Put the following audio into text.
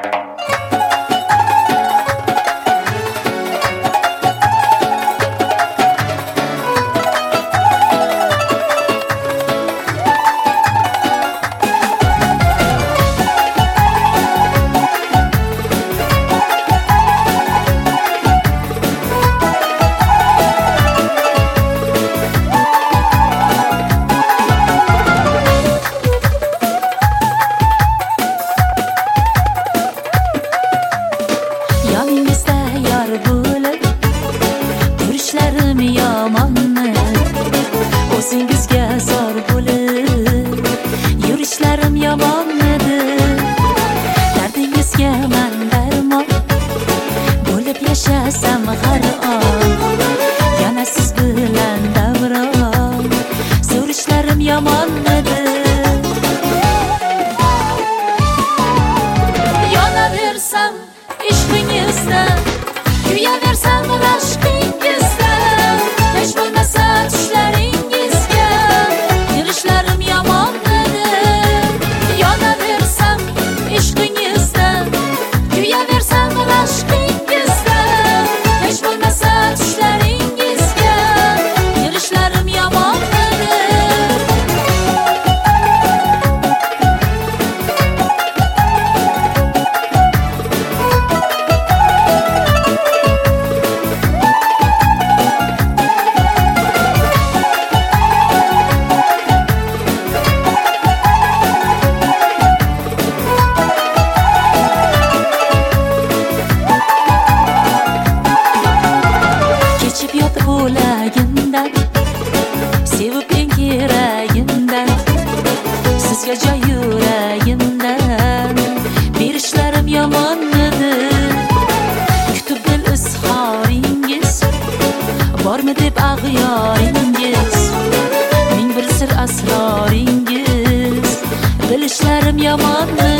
O'zingizga zor bo'lib yurishlarim yomonmidi? Dardingizga men darmon bo'lib yashasam har on, yana siz bilan davron surishlarim yomonmidi? Yonaversam ishqingizda, kuyaversam rashqingizda, hech bo'lmasa tushlaringizga kirishlarim yomonmidi? Yonaversam ishqingizda, kuyaversam rashqingizda, hech bo'lmasa tushlaringizga kirishlarim yomonmidi? Bo'lagimdan sevib eng keragimdan, sizga joy yuragimdan berishlarim yomonmidi? Kutib dil izhoringiz bormi deb ag'yoringiz, ming bir sir asroringiz bilishlarim yomonmidi?